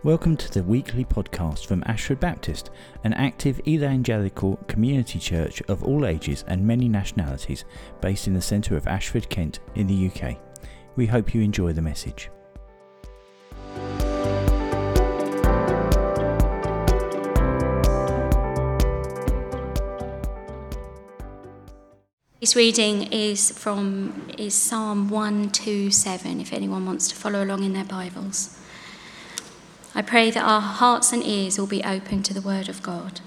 Welcome to the weekly podcast from Ashford Baptist, an active evangelical community church of all ages and many nationalities based in the centre of Ashford, Kent in the UK. We hope you enjoy the message. This reading is Psalm 127, if anyone wants to follow along in their Bibles. I pray that our hearts and ears will be open to the word of God.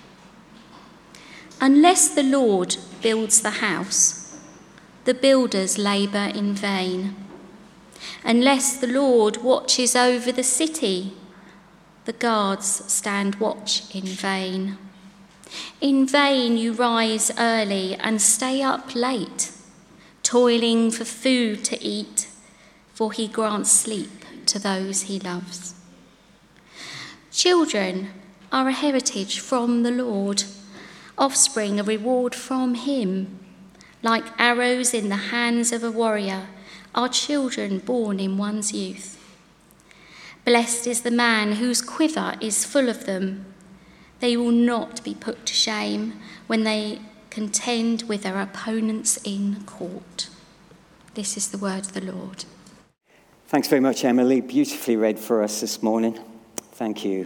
Unless the Lord builds the house, the builders labour in vain. Unless the Lord watches over the city, the guards stand watch in vain. In vain you rise early and stay up late, toiling for food to eat, for he grants sleep to those he loves. Children are a heritage from the Lord, offspring a reward from him. Like arrows in the hands of a warrior are children born in one's youth. Blessed is the man whose quiver is full of them. They will not be put to shame when they contend with their opponents in court. This is the word of the Lord. Thanks very much, Emily. Beautifully read for us this morning. Thank you.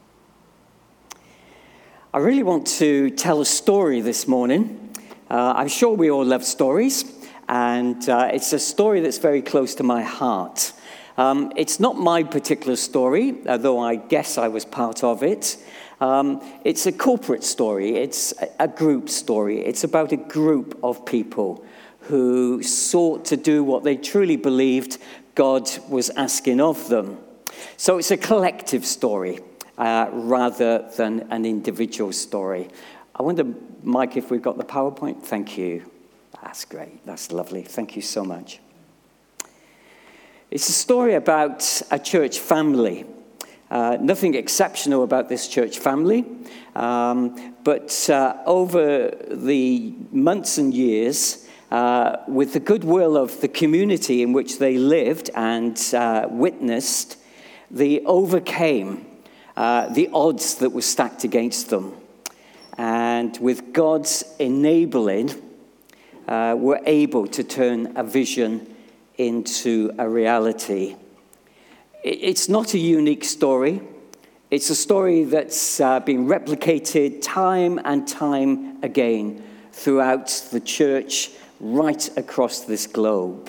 I really want to tell a story this morning. I'm sure we all love stories, and it's a story that's very close to my heart. It's not my particular story, though I guess I was part of it. It's a corporate story. It's a group story. It's about a group of people who sought to do what they truly believed God was asking of them. So it's a collective story rather than an individual story. I wonder, Mike, if we've got the PowerPoint? Thank you. That's great. That's lovely. Thank you so much. It's a story about a church family. Nothing exceptional about this church family, but over the months and years, with the goodwill of the community in which they lived and witnessed, they overcame the odds that were stacked against them. And with God's enabling, were able to turn a vision into a reality. It's not a unique story. It's a story that's been replicated time and time again throughout the church right across this globe.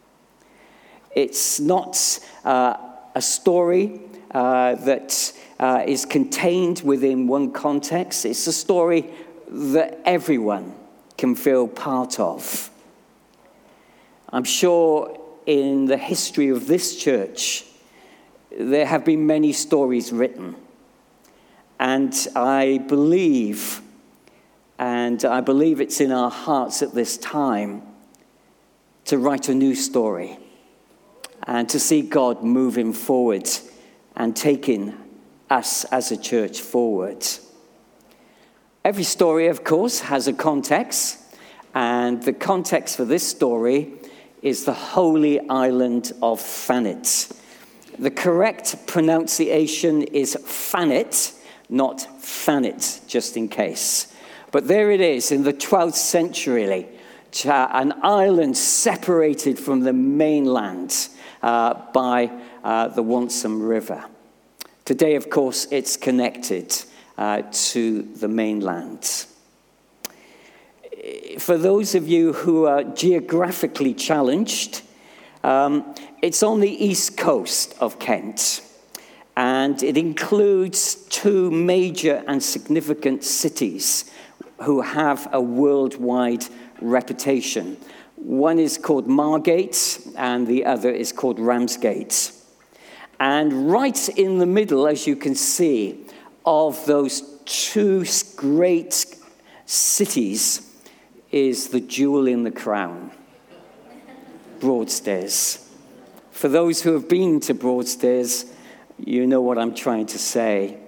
It's not a story that is contained within one context. It's a story that everyone can feel part of. I'm sure in the history of this church, there have been many stories written. And I believe it's in our hearts at this time to write a new story and to see God moving forward and taking us as a church forward. Every story, of course, has a context, and the context for this story is the holy island of Thanet. The correct pronunciation is Thanet, not Thanet, just in case. But there it is in the 12th century, an island separated from the mainland by the Wonsum River. Today, of course, it's connected to the mainland. For those of you who are geographically challenged, it's on the east coast of Kent, and it includes two major and significant cities who have a worldwide reputation. One is called Margate, and the other is called Ramsgate. And right in the middle, as you can see, of those two great cities is the jewel in the crown, Broadstairs. For those who have been to Broadstairs, you know what I'm trying to say.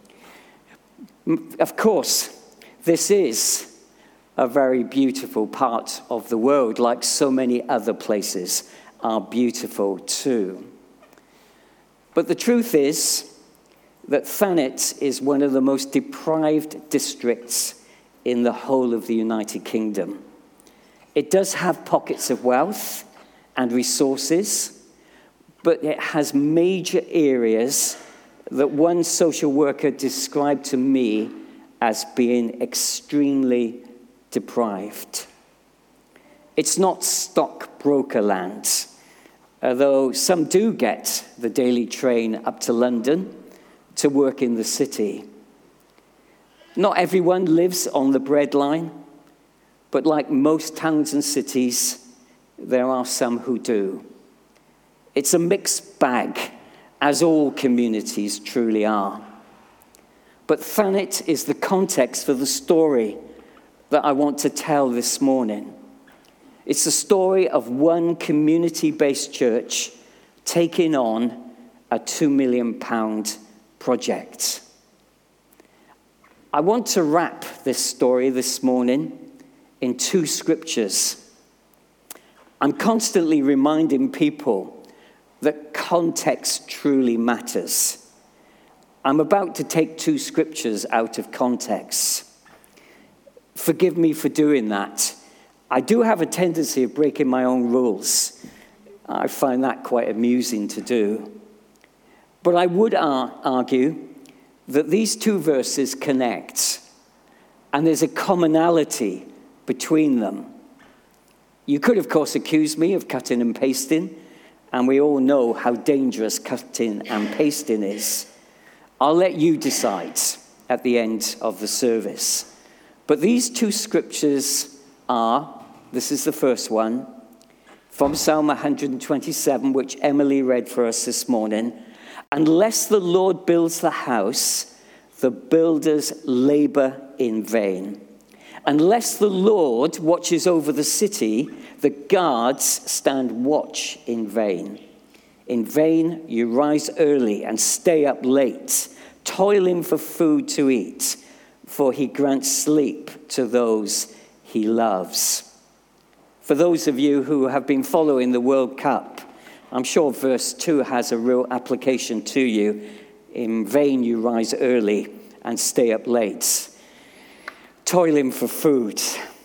Of course, this is a very beautiful part of the world, like so many other places are beautiful too. But the truth is, that Thanet is one of the most deprived districts in the whole of the United Kingdom. It does have pockets of wealth and resources, but it has major areas that one social worker described to me as being extremely deprived. It's not stockbroker land, although some do get the daily train up to London to work in the city. Not everyone lives on the breadline, but like most towns and cities, there are some who do. It's a mixed bag, as all communities truly are. But Thanet is the context for the story that I want to tell this morning. It's the story of one community-based church taking on a £2 million project. I want to wrap this story this morning in 2 scriptures. I'm constantly reminding people that context truly matters. I'm about to take 2 scriptures out of context. Forgive me for doing that. I do have a tendency of breaking my own rules. I find that quite amusing to do. But I would argue that these 2 verses connect, and there's a commonality between them. You could, of course, accuse me of cutting and pasting, and we all know how dangerous cutting and pasting is. I'll let you decide at the end of the service. But these 2 scriptures are, this is the first one, from Psalm 127, which Emily read for us this morning. Unless the Lord builds the house, the builders labor in vain. Unless the Lord watches over the city, the guards stand watch in vain. In vain you rise early and stay up late, toiling for food to eat, for he grants sleep to those he loves. For those of you who have been following the World Cup, I'm sure verse 2 has a real application to you. In vain you rise early and stay up late, toiling for food.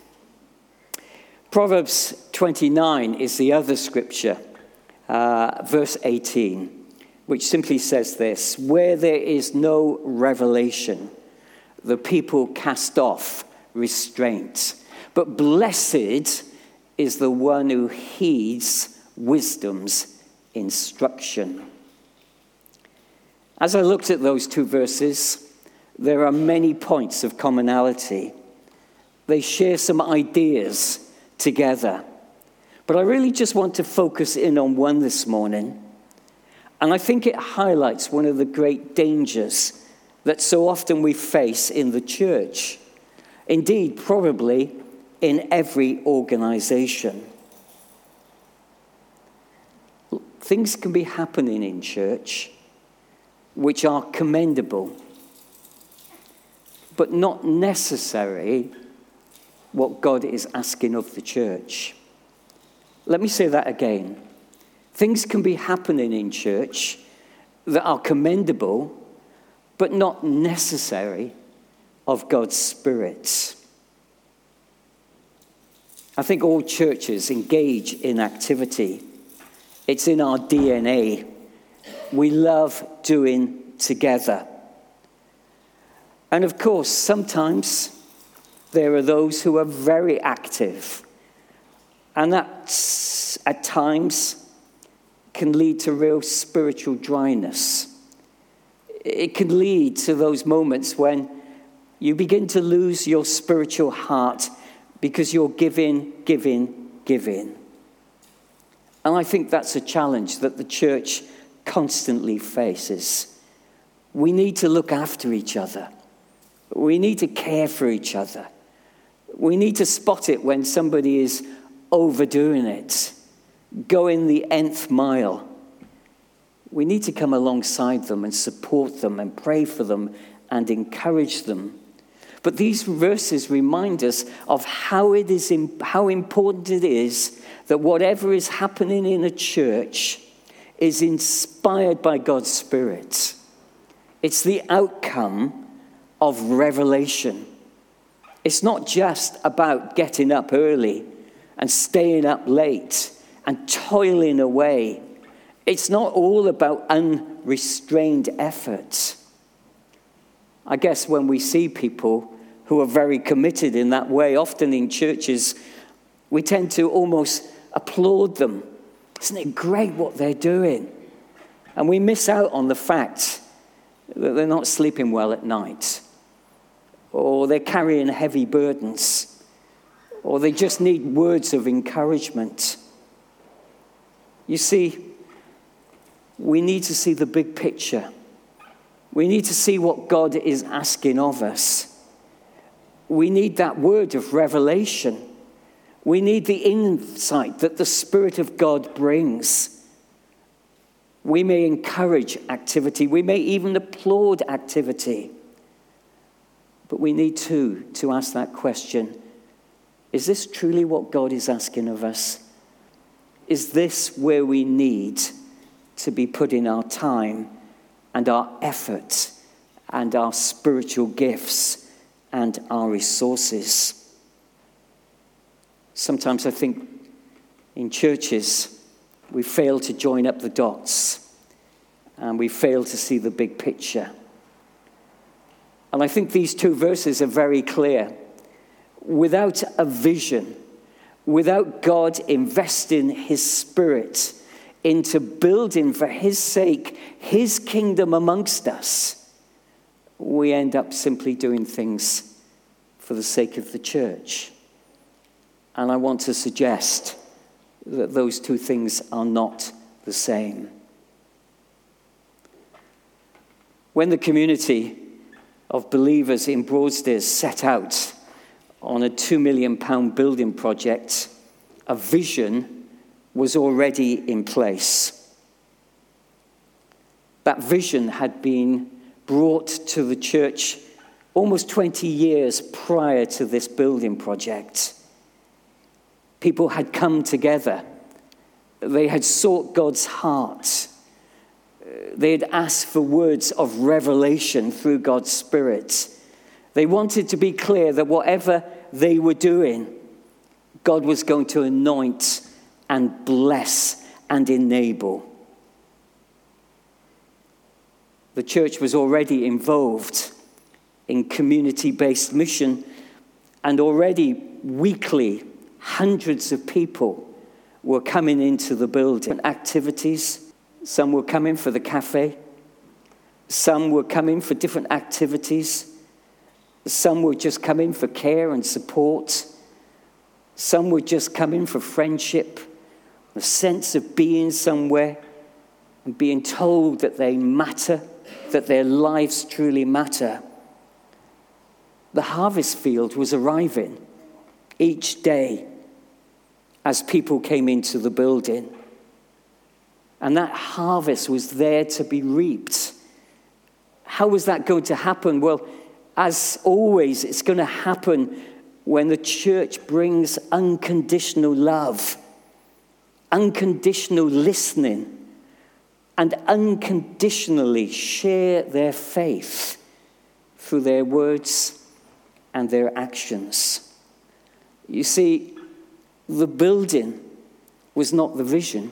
Proverbs 29 is the other scripture, verse 18, which simply says this: where there is no revelation, the people cast off restraint. But blessed is the one who heeds wisdom's instruction. As I looked at those 2 verses, there are many points of commonality. They share some ideas together. But I really just want to focus in on one this morning. And I think it highlights one of the great dangers that so often we face in the church. Indeed, probably in every organization. Things can be happening in church which are commendable, but not necessarily what God is asking of the church. Let me say that again. Things can be happening in church that are commendable, but not necessary of God's Spirit. I think all churches engage in activity. It's in our DNA. We love doing together. And of course, sometimes there are those who are very active. And that, at times, can lead to real spiritual dryness. It can lead to those moments when you begin to lose your spiritual heart because you're giving. And I think that's a challenge that the church constantly faces. We need to look after each other. We need to care for each other. We need to spot it when somebody is overdoing it, going the nth mile. We need to come alongside them and support them and pray for them and encourage them. But these verses remind us of how important it is that whatever is happening in a church is inspired by God's Spirit. It's the outcome of revelation. It's not just about getting up early and staying up late and toiling away. It's not all about unrestrained effort. I guess when we see people who are very committed in that way, often in churches, we tend to almost applaud them. Isn't it great what they're doing? And we miss out on the fact that they're not sleeping well at night, or they're carrying heavy burdens, or they just need words of encouragement. You see, we need to see the big picture. We need to see what God is asking of us. We need that word of revelation. We need the insight that the Spirit of God brings. We may encourage activity. We may even applaud activity. But we need to ask that question, is this truly what God is asking of us? Is this where we need to be putting our time and our effort and our spiritual gifts and our resources? Sometimes I think in churches we fail to join up the dots and we fail to see the big picture. And I think these two verses are very clear. Without a vision, without God investing his Spirit into building for his sake his kingdom amongst us, we end up simply doing things for the sake of the church. And I want to suggest that those two things are not the same. When the community of believers in Broadstairs set out on a £2 million building project, a vision was already in place. That vision had been brought to the church almost 20 years prior to this building project. People had come together. They had sought God's heart. They had asked for words of revelation through God's Spirit. They wanted to be clear that whatever they were doing, God was going to anoint and bless and enable. The church was already involved in community-based mission, and already weekly hundreds of people were coming into the building. Activities. Some were coming for the cafe. Some were coming for different activities. Some were just coming for care and support. Some were just coming for friendship, the sense of being somewhere and being told that they matter, that their lives truly matter. The harvest field was arriving each day as people came into the building. And that harvest was there to be reaped. How was that going to happen? Well, as always, it's going to happen when the church brings unconditional love, unconditional listening, and unconditionally share their faith through their words and their actions. You see, the building was not the vision.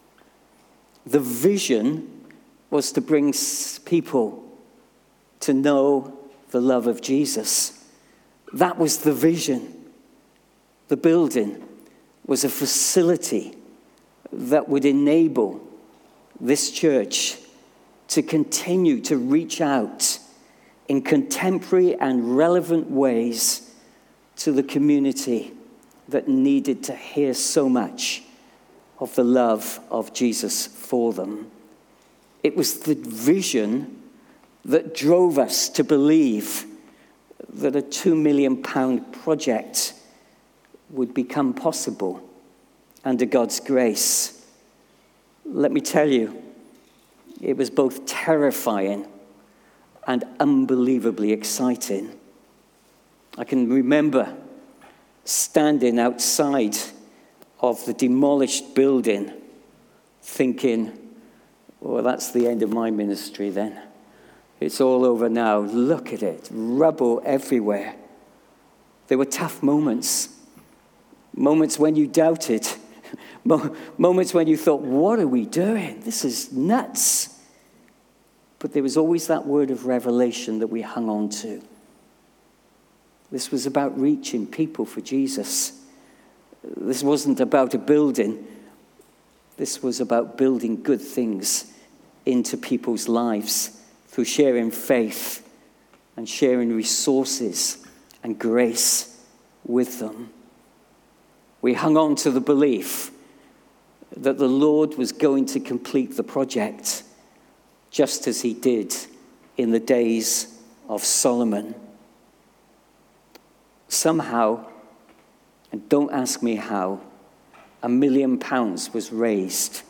The vision was to bring people to know the love of Jesus. That was the vision. The building was a facility that would enable this church to continue to reach out in contemporary and relevant ways to the community that needed to hear so much of the love of Jesus for them. It was the vision that drove us to believe that a £2 million project would become possible under God's grace. Let me tell you, it was both terrifying and unbelievably exciting. I can remember standing outside of the demolished building thinking, well, that's the end of my ministry then. It's all over now. Look at it. Rubble everywhere. There were tough moments. Moments when you doubted. Moments when you thought, what are we doing? This is nuts. But there was always that word of revelation that we hung on to. This was about reaching people for Jesus. This wasn't about a building. This was about building good things into people's lives through sharing faith and sharing resources and grace with them. We hung on to the belief that the Lord was going to complete the project, just as he did in the days of Solomon. Somehow, and don't ask me how, £1 million was raised.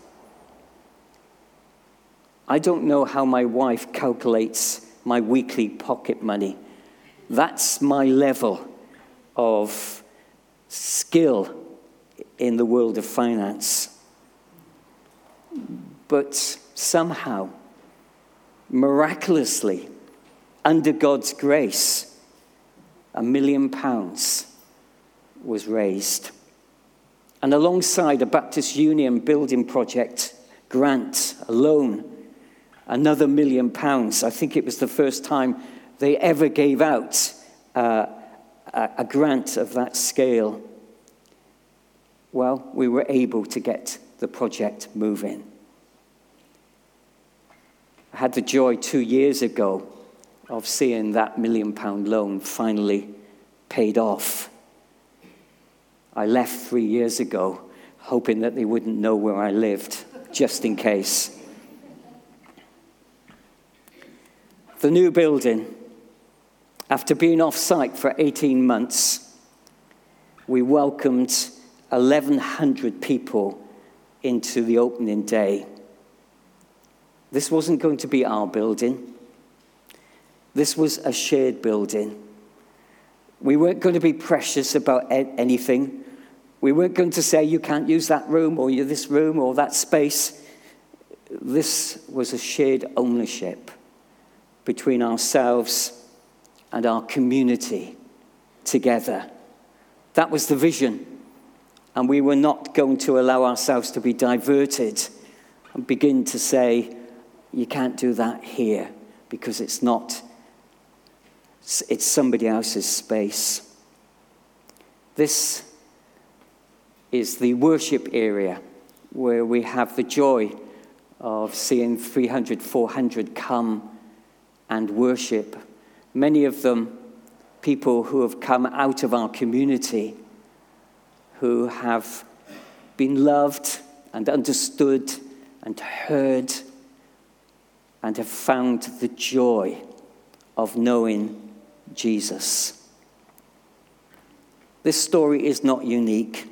I don't know how my wife calculates my weekly pocket money. That's my level of skill in the world of finance. But somehow, miraculously, under God's grace, £1 million was raised. And alongside a Baptist Union building project grant, a loan, another £1 million. I think it was the first time they ever gave out a grant of that scale. Well, we were able to get the project moving. I had the joy 2 years ago of seeing that £1 million loan finally paid off. I left 3 years ago, hoping that they wouldn't know where I lived, just in case. The new building, after being off-site for 18 months, we welcomed 1,100 people into the opening day. This wasn't going to be our building. This was a shared building. We weren't going to be precious about anything. We weren't going to say, you can't use that room or this room or that space. This was a shared ownership between ourselves and our community together. That was the vision. And we were not going to allow ourselves to be diverted and begin to say, you can't do that here because it's somebody else's space. This is the worship area where we have the joy of seeing 300, 400 come and worship. Many of them people who have come out of our community, who have been loved and understood and heard and have found the joy of knowing Jesus. This story is not unique.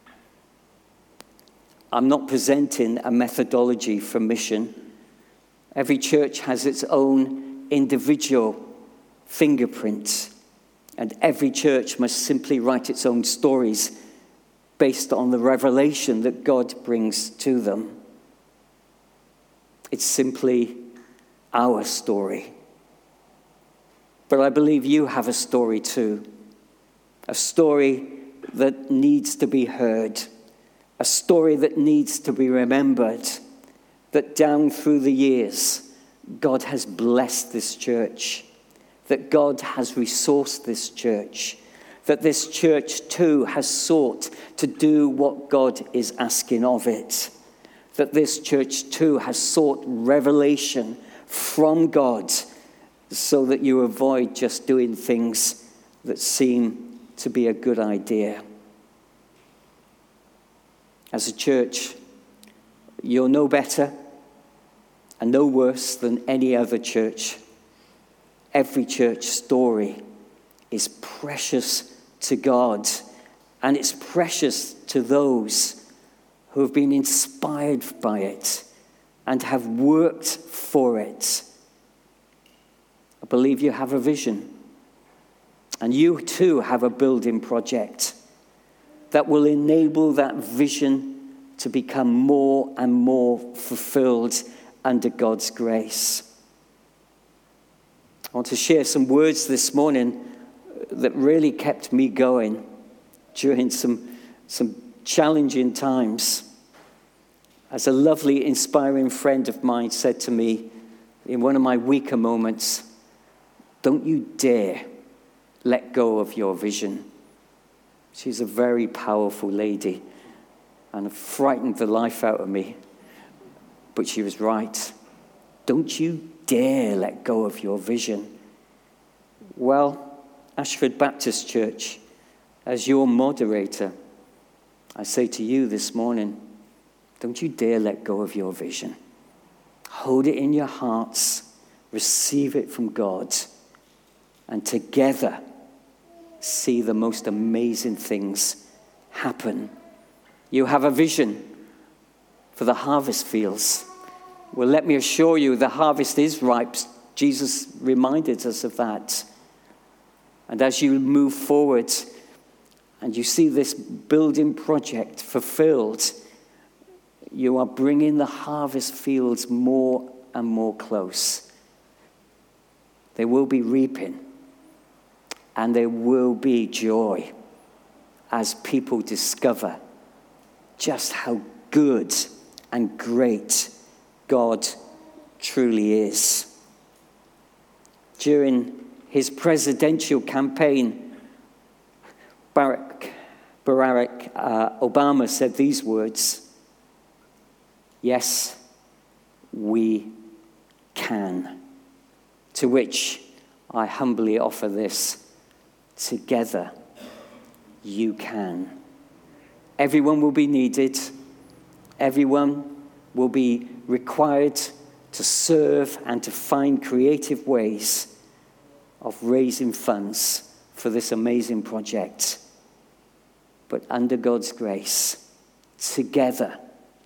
I'm not presenting a methodology for mission. Every church has its own individual fingerprint, and every church must simply write its own stories based on the revelation that God brings to them. It's simply our story. But I believe you have a story too. A story that needs to be heard. A story that needs to be remembered. That down through the years, God has blessed this church. That God has resourced this church. That this church too has sought to do what God is asking of it. That this church too has sought revelation from God so that you avoid just doing things that seem to be a good idea. As a church, you're no better and no worse than any other church. Every church story is precious to God, and it's precious to those who have been inspired by it and have worked for it. I believe you have a vision, and you too have a building project that will enable that vision to become more and more fulfilled under God's grace. want to share some words this morning that really kept me going during some challenging times. As a lovely, inspiring friend of mine said to me in one of my weaker moments, "Don't you dare let go of your vision." She's a very powerful lady and frightened the life out of me. But she was right. Don't you dare let go of your vision. Well, Ashford Baptist Church, as your moderator, I say to you this morning, don't you dare let go of your vision. Hold it in your hearts, receive it from God, and together see the most amazing things happen. You have a vision for the harvest fields. Well, let me assure you, the harvest is ripe. Jesus reminded us of that. And as you move forward and you see this building project fulfilled, you are bringing the harvest fields more and more close. There will be reaping and there will be joy as people discover just how good and great God truly is. During his presidential campaign, Barack Obama said these words, "Yes, we can." To which I humbly offer this, together you can. Everyone will be needed. Everyone will be required to serve and to find creative ways of raising funds for this amazing project. But under God's grace, together,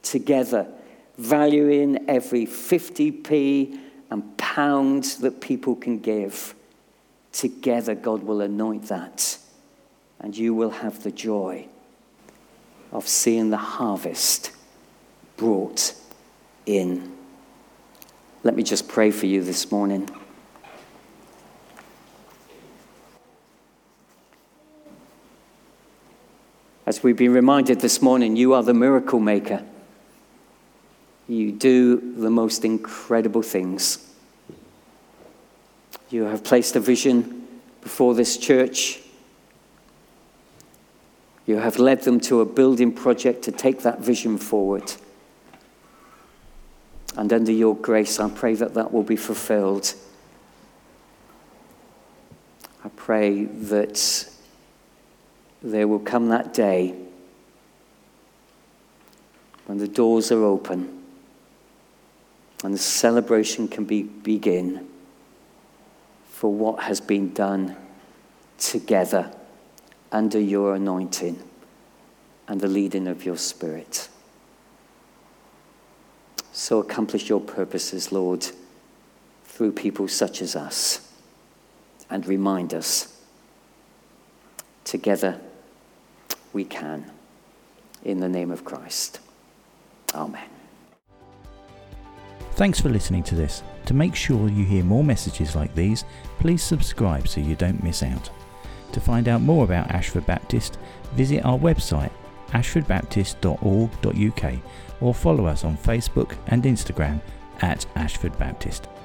valuing every 50p and pound that people can give, together God will anoint that, and you will have the joy of seeing the harvest brought in. Let me just pray for you this morning. As we've been reminded this morning, you are the miracle maker. You do the most incredible things. You have placed a vision before this church. You have led them to a building project to take that vision forward. And under your grace, I pray that that will be fulfilled. I pray that there will come that day when the doors are open and the celebration can begin for what has been done together under your anointing and the leading of your Spirit. So accomplish your purposes, Lord, through people such as us, and remind us, together we can, in the name of Christ. Amen. Thanks for listening to this. To make sure you hear more messages like these, please subscribe so you don't miss out. To find out more about Ashford Baptist, visit our website ashfordbaptist.org.uk or follow us on Facebook and Instagram @Ashford Baptist.